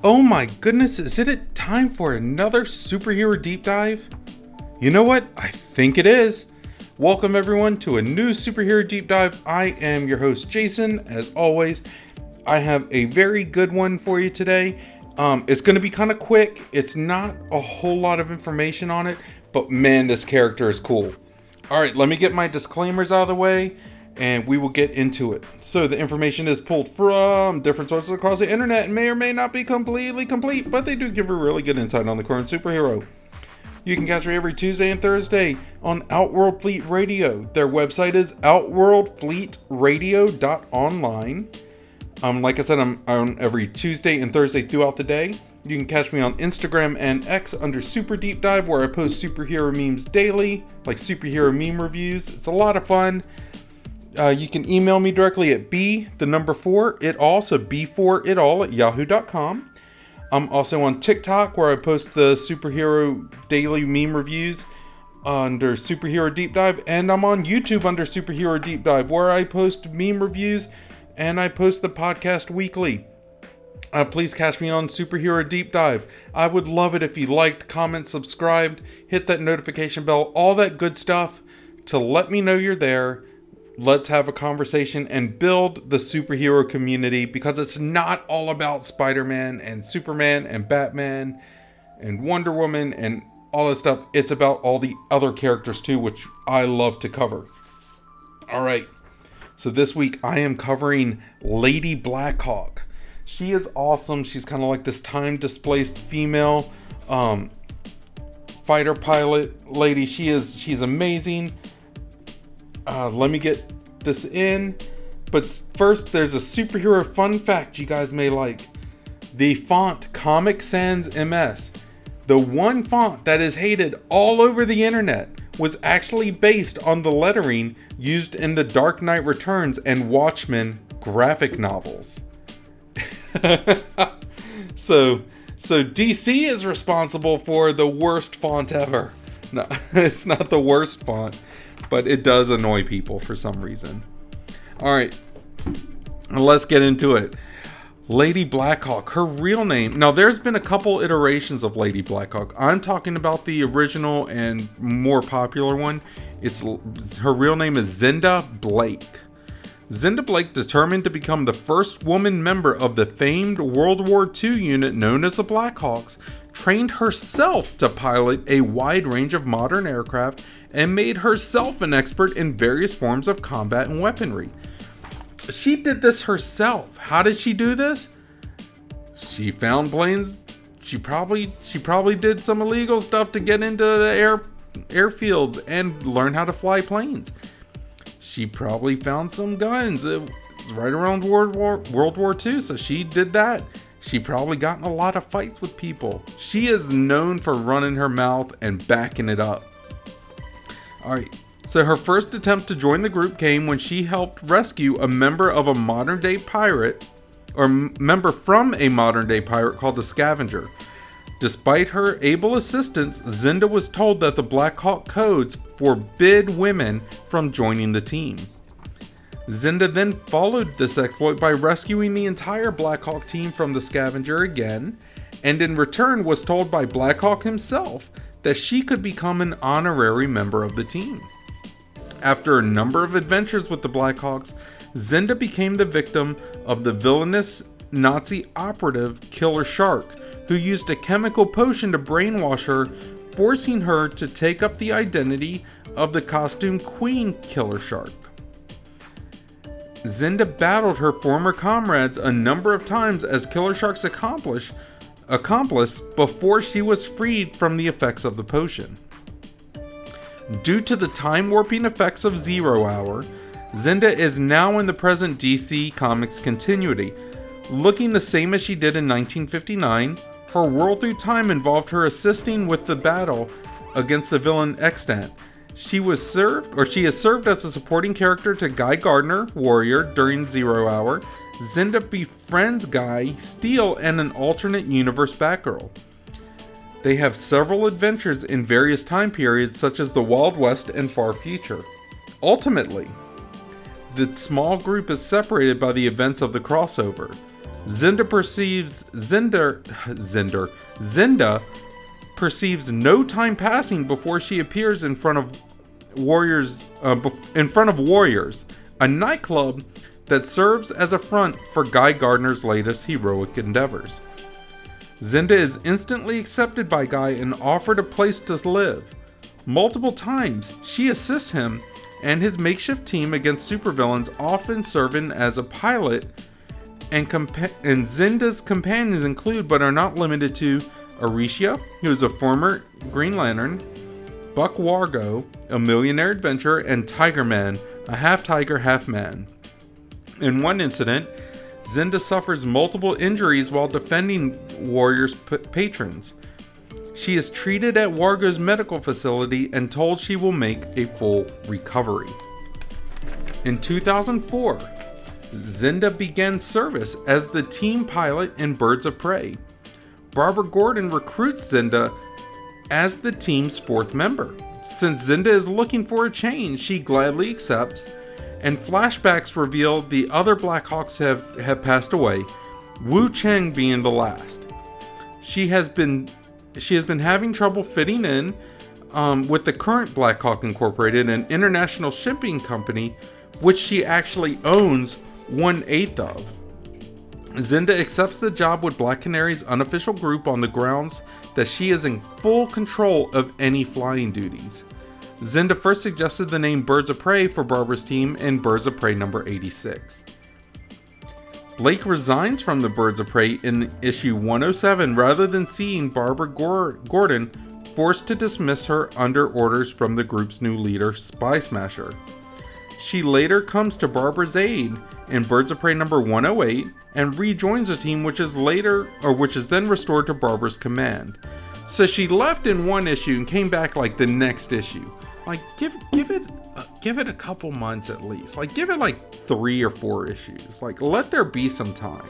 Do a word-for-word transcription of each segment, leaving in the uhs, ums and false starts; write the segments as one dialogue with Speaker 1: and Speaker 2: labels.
Speaker 1: Oh my goodness, is it time for another superhero deep dive? You know what? I think it is. Welcome everyone to a new superhero deep dive. I am your host Jason. As always, I have a very good one for you today. Um, it's going to be kind of quick. It's not a whole lot of information on it, but man, this character is cool. All right, let me get my disclaimers out of the way and we will get into it. So the information is pulled from different sources across the internet and may or may not be completely complete, but they do give a really good insight on the current superhero. You can catch me every Tuesday and Thursday on Outworld Fleet Radio. Their website is outworld fleet radio dot online. Um, like I said, I'm on every Tuesday and Thursday throughout the day. You can catch me on Instagram and X under Super Deep Dive, where I post superhero memes daily, like superhero meme reviews. It's a lot of fun. Uh, you can email me directly at b, the number four, it all, so b four it all at yahoo dot com. I'm also on TikTok, where I post the superhero daily meme reviews under Superhero Deep Dive, and I'm on YouTube under Superhero Deep Dive, where I post meme reviews and I post the podcast weekly. Uh, please catch me on Superhero Deep Dive. I would love it if you liked, comment, subscribed, hit that notification bell, all that good stuff to let me know you're there. Let's have a conversation and build the superhero community, because it's not all about Spider-Man and Superman and Batman and Wonder Woman and all this stuff. It's about all the other characters too, which I love to cover. All right. So this week I am covering Lady Blackhawk. She is awesome. She's kind of like this time-displaced female um, fighter pilot lady. She is she's amazing. Uh, let me get this in. But first, there's a superhero fun fact you guys may like. The font Comic Sans M S, the one font that is hated all over the internet, was actually based on the lettering used in the Dark Knight Returns and Watchmen graphic novels. so, so D C is responsible for the worst font ever. No, it's not the worst font, but it does annoy people for some reason. All right, let's get into it. Lady Blackhawk, her real name. Now, there's been a couple iterations of Lady Blackhawk. I'm talking about the original and more popular one. It's her real name is Zinda Blake. Zinda Blake, determined to become the first woman member of the famed World War Two unit known as the Blackhawks, trained herself to pilot a wide range of modern aircraft and made herself an expert in various forms of combat and weaponry. She did this herself. How did she do this? She found planes. She probably she probably did some illegal stuff to get into the air airfields and learn how to fly planes. She probably found some guns. It was right around World War World War Two, so she did that. She probably got in a lot of fights with people. She is known for running her mouth and backing it up. Alright, so her first attempt to join the group came when she helped rescue a member of a modern day pirate, or m- member from a modern day pirate called the Scavenger. Despite her able assistance, Zinda was told that the Black Hawk codes forbid women from joining the team. Zinda then followed this exploit by rescuing the entire Black Hawk team from the Scavenger again, and in return was told by Black Hawk himself that she could become an honorary member of the team. After a number of adventures with the Blackhawks, Zinda became the victim of the villainous Nazi operative Killer Shark, who used a chemical potion to brainwash her, forcing her to take up the identity of the costume Queen Killer Shark. Zinda battled her former comrades a number of times as Killer Shark's accomplice, accomplice before she was freed from the effects of the potion. Due to the time warping effects of Zero Hour, Zinda is now in the present D C Comics continuity. Looking the same as she did in nineteen fifty-nine, her world through time involved her assisting with the battle against the villain Extant. She was served, or she has served as a supporting character to Guy Gardner, Warrior, during Zero Hour. Zinda befriends Guy, Steel, and an alternate universe Batgirl. They have several adventures in various time periods such as the Wild West and Far Future. Ultimately, the small group is separated by the events of the crossover. Zinda perceives Zinder Zinder Zinda perceives no time passing before she appears in front of warriors uh, bef- in front of Warriors, a nightclub that serves as a front for Guy Gardner's latest heroic endeavors. Zinda is instantly accepted by Guy and offered a place to live. Multiple times, she assists him and his makeshift team against supervillains, often serving as a pilot, and, compa- and Zinda's companions include, but are not limited to, Aricia, who is a former Green Lantern, Buck Wargo, a millionaire adventurer, and Tiger Man, a half-tiger, half-man. In one incident, Zinda suffers multiple injuries while defending Warrior's p- patrons. She is treated at Wargo's medical facility and told she will make a full recovery. In two thousand four, Zinda began service as the team pilot in Birds of Prey. Barbara Gordon recruits Zinda as the team's fourth member. Since Zinda is looking for a change, she gladly accepts, and flashbacks reveal the other Blackhawks have, have passed away, Wu Cheng being the last. She has been she has been having trouble fitting in um, with the current Blackhawk Incorporated, an international shipping company, which she actually owns one-eighth of. Zinda accepts the job with Black Canary's unofficial group on the grounds that she is in full control of any flying duties. Zinda first suggested the name Birds of Prey for Barbara's team in Birds of Prey number eighty-six. Blake resigns from the Birds of Prey in issue one oh seven rather than seeing Barbara Gor- Gordon forced to dismiss her under orders from the group's new leader, Spy Smasher. She later comes to Barbara's aid in Birds of Prey number one oh eight and rejoins the team, which is later or which is then restored to Barbara's command. So she left in one issue and came back like the next issue. Like give give it uh, give it a couple months at least. Like give it like three or four issues. Like let there be some time.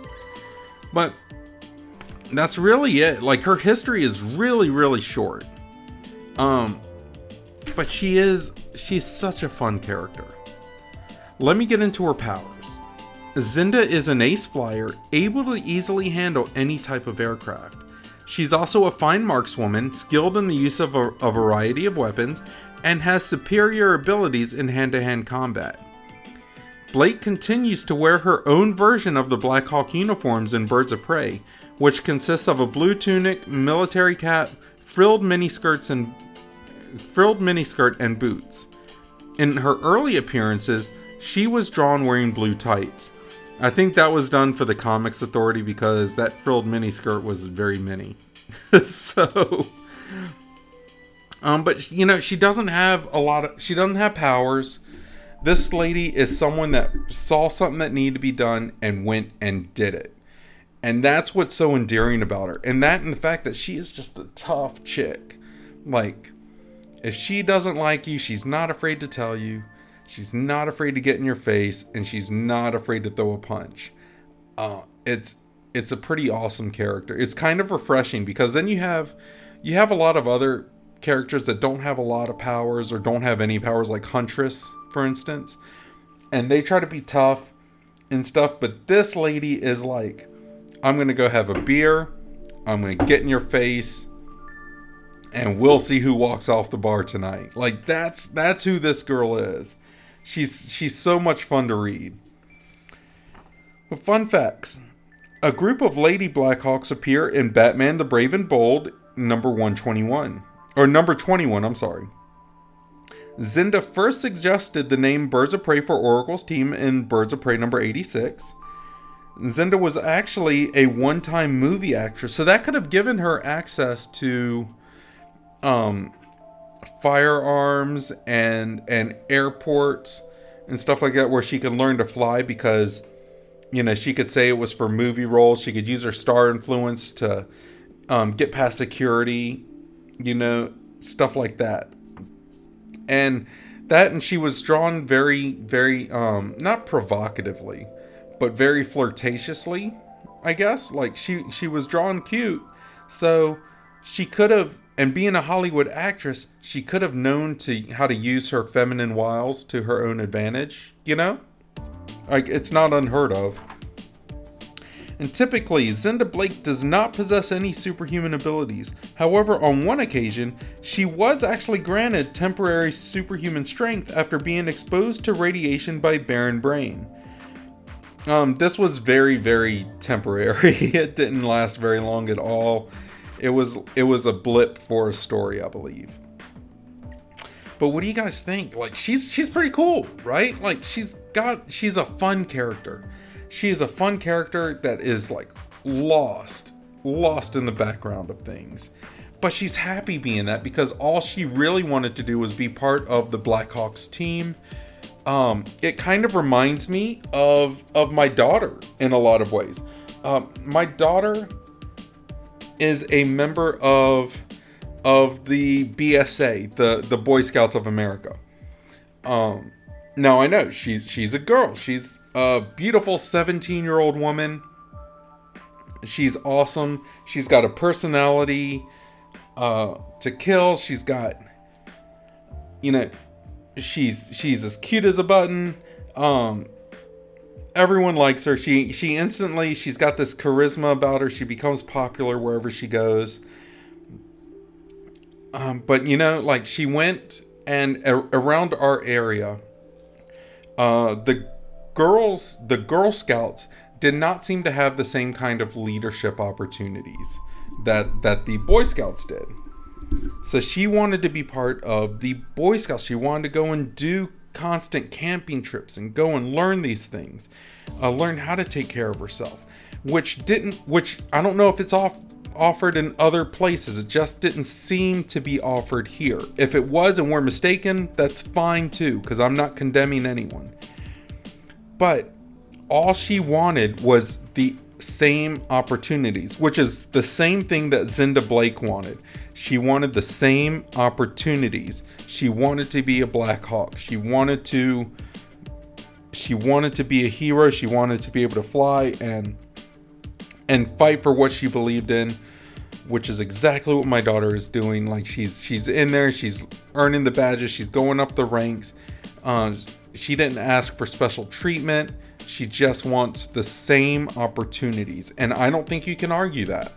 Speaker 1: But that's really it. Like her history is really really short. Um but she is she's such a fun character. Let me get into her powers. Zinda is an ace flyer, able to easily handle any type of aircraft. She's also a fine markswoman, skilled in the use of a, a variety of weapons, and has superior abilities in hand-to-hand combat. Blake continues to wear her own version of the Blackhawk uniforms in Birds of Prey, which consists of a blue tunic, military cap, frilled miniskirts, and frilled miniskirt and boots. In her early appearances, she was drawn wearing blue tights. I think that was done for the Comics Authority because that frilled miniskirt was very mini. so, um, but you know, she doesn't have a lot of, she doesn't have powers. This lady is someone that saw something that needed to be done and went and did it. And that's what's so endearing about her. And that and the fact that she is just a tough chick. Like, if she doesn't like you, she's not afraid to tell you. She's not afraid to get in your face, and she's not afraid to throw a punch. Uh, it's it's a pretty awesome character. It's kind of refreshing because then you have you have a lot of other characters that don't have a lot of powers or don't have any powers, like Huntress, for instance, and they try to be tough and stuff. But this lady is like, I'm gonna go have a beer, I'm gonna get in your face, and we'll see who walks off the bar tonight. Like that's that's who this girl is. She's she's so much fun to read. But fun facts. A group of Lady Blackhawks appear in Batman the Brave and Bold number one twenty-one. Or number twenty-one, I'm sorry. Zinda first suggested the name Birds of Prey for Oracle's team in Birds of Prey number eighty-six. Zinda was actually a one-time movie actress, so that could have given her access to um firearms and and airports and stuff like that, where she could learn to fly, because you know she could say it was for movie roles. She could use her star influence to um, get past security, you know, stuff like that. And that, and she was drawn very, very um, not provocatively, but very flirtatiously, I guess. Like she she was drawn cute, so she could have. And being a Hollywood actress, she could have known to how to use her feminine wiles to her own advantage, you know? Like, it's not unheard of. and typically Zinda Blake does not possess any superhuman abilities. However, on one occasion, she was actually granted temporary superhuman strength after being exposed to radiation by Baron Brain. Um, this was very, very temporary. It didn't last very long at all. It was it was a blip for a story, I believe. But what do you guys think? Like, she's she's pretty cool, right? Like, she's got she's a fun character. She is a fun character that is like lost, lost in the background of things. But she's happy being that because all she really wanted to do was be part of the Blackhawks team. Um, it kind of reminds me of of my daughter in a lot of ways. Um, my daughter is a member of of the B S A, the the Boy Scouts of America. Um, now I know she's she's a girl. She's a beautiful seventeen year old woman. She's awesome. She's got a personality uh, to kill. She's got, you know, she's she's as cute as a button. Um, everyone likes her. She she instantly she's got this charisma about her. She becomes popular wherever she goes. Um, but you know, like she went and a- around our area, uh, the girls, the Girl Scouts did not seem to have the same kind of leadership opportunities that that the Boy Scouts did. So she wanted to be part of the Boy Scouts. She wanted to go and do constant camping trips and go and learn these things, uh, learn how to take care of herself, which didn't, which I don't know if it's off. offered in other places. It just didn't seem to be offered here. If it was and we're mistaken, that's fine too, because I'm not condemning anyone. But all she wanted was the same opportunities, which is the same thing that Zinda Blake wanted. She wanted the same opportunities. She wanted to be a Black Hawk. She wanted to she wanted to be a hero. She wanted to be able to fly and and fight for what she believed in, which is exactly what my daughter is doing. Like she's she's in there, she's earning the badges, she's going up the ranks. Uh, she didn't ask for special treatment. She just wants the same opportunities, and I don't think you can argue that.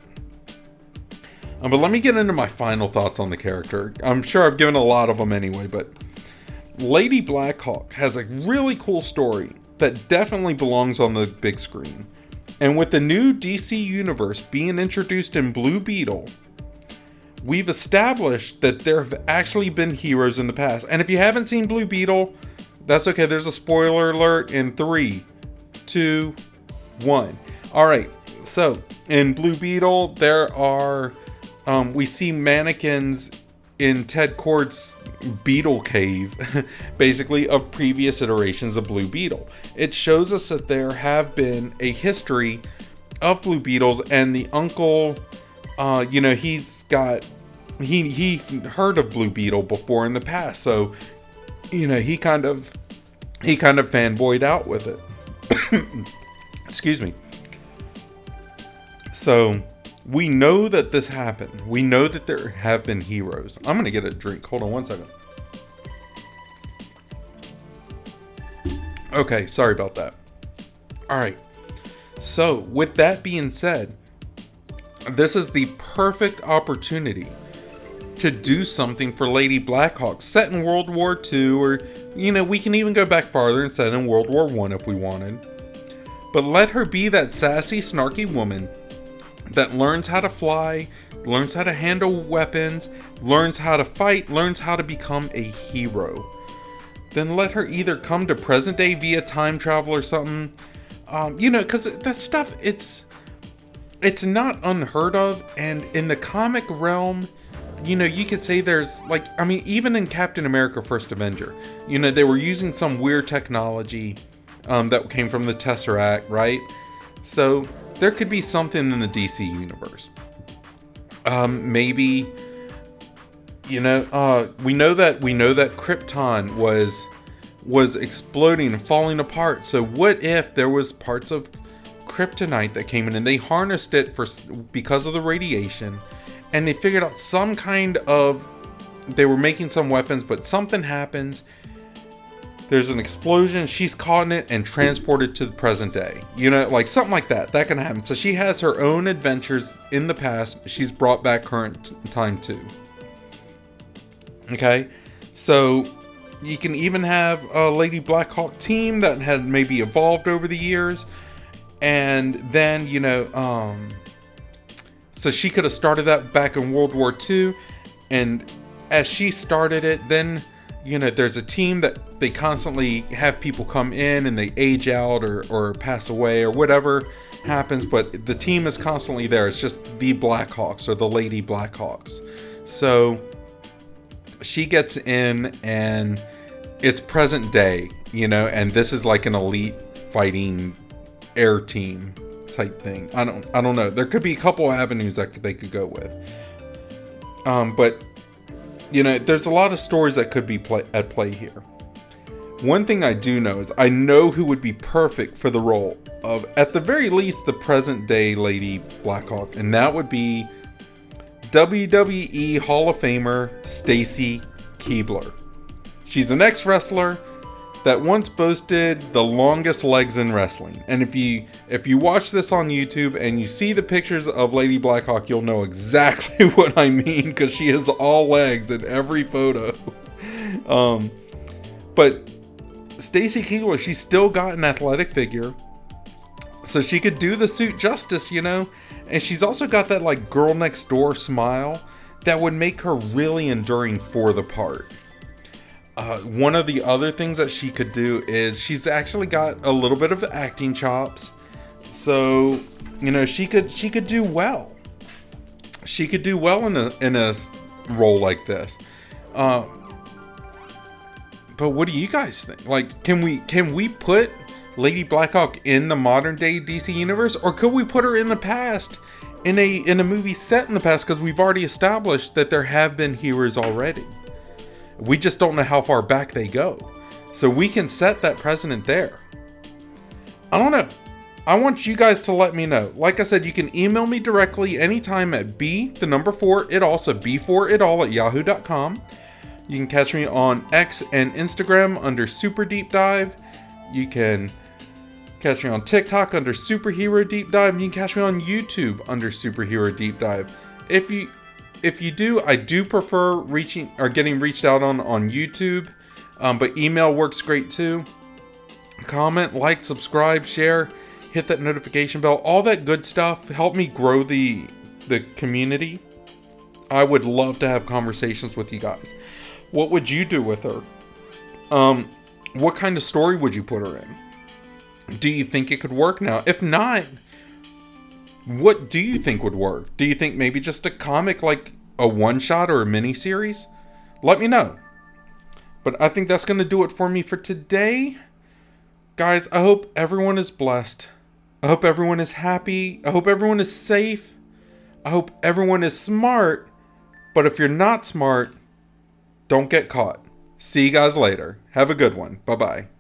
Speaker 1: Um, but let me get into my final thoughts on the character. I'm sure I've given a lot of them anyway, but Lady Blackhawk has a really cool story that definitely belongs on the big screen. And with the new D C universe being introduced in Blue Beetle, we've established that there have actually been heroes in the past. And if you haven't seen Blue Beetle, that's okay. There's a spoiler alert in three, two, one. All right. So in Blue Beetle, there are, um, we see mannequins in Ted Kord's Beetle Cave, basically, of previous iterations of Blue Beetle. It shows us that there have been a history of Blue Beetles, and the uncle, uh, you know, he's got, he he heard of Blue Beetle before in the past, so, you know, he kind of, he kind of fanboyed out with it. Excuse me. So, we know that this happened. We know that there have been heroes. I'm going to get a drink. Hold on one second. Okay, sorry about that. Alright. So, with that being said, this is the perfect opportunity to do something for Lady Blackhawk set in World War Two, or, you know, we can even go back farther and set in World War One if we wanted. But let her be that sassy, snarky woman that learns how to fly, learns how to handle weapons, learns how to fight, learns how to become a hero. Then let her either come to present day via time travel or something. Um, you know, because that stuff, it's it's not unheard of. And in the comic realm, you know, you could say there's like, I mean, even in Captain America First Avenger, you know, they were using some weird technology um, that came from the Tesseract, right? So there could be something in the D C universe. Um, maybe, you know, uh, we know that we know that Krypton was was exploding and falling apart. So what if there was parts of kryptonite that came in and they harnessed it for because of the radiation, and they figured out some kind of, they were making some weapons, but something happens there's an explosion, she's caught in it and transported to the present day. You know, like something like that. That can happen. So she has her own adventures in the past. She's brought back current time too. Okay? So you can even have a Lady Blackhawk team that had maybe evolved over the years. And then, you know, um... so she could have started that back in World War Two. And as she started it, then... you know, there's a team that they constantly have people come in and they age out or, or pass away or whatever happens, but the team is constantly there. It's just the Blackhawks or the Lady Blackhawks. So she gets in and it's present day, you know, and this is like an elite fighting air team type thing. I don't, I don't know. There could be a couple avenues that they could go with. Um, but you know, there's a lot of stories that could be play- at play here. One thing I do know is I know who would be perfect for the role of, at the very least, the present day Lady Blackhawk, and that would be W W E Hall of Famer Stacy Keibler. She's an ex-wrestler that once boasted the longest legs in wrestling. And if you if you watch this on YouTube and you see the pictures of Lady Blackhawk, you'll know exactly what I mean, because she is all legs in every photo. um, but Stacy Keibler, she's still got an athletic figure, so she could do the suit justice, you know. And she's also got that like girl next door smile that would make her really enduring for the part. Uh, one of the other things that she could do is she's actually got a little bit of acting chops, so you know she could she could do well. She could do well in a in a role like this. Uh, but what do you guys think? Like, can we can we put Lady Blackhawk in the modern day D C universe, or could we put her in the past in a in a movie set in the past? Because we've already established that there have been heroes already. We just don't know how far back they go. So we can set that precedent there. I don't know. I want you guys to let me know. Like I said, you can email me directly anytime at b, the number four, it all, so b four it all at yahoo dot com. You can catch me on X and Instagram under Super Deep Dive. You can catch me on TikTok under Superhero Deep Dive. You can catch me on YouTube under Superhero Deep Dive. If you... If you do, I do prefer reaching or getting reached out on, on YouTube, um, but email works great too. Comment, like, subscribe, share, hit that notification bell, all that good stuff. Help me grow the the community. I would love to have conversations with you guys. What would you do with her? Um, what kind of story would you put her in? Do you think it could work now? If not, what do you think would work? Do you think maybe just a comic, like a one-shot or a mini-series? Let me know. But I think that's going to do it for me for today. Guys, I hope everyone is blessed. I hope everyone is happy. I hope everyone is safe. I hope everyone is smart. But if you're not smart, don't get caught. See you guys later. Have a good one. Bye-bye.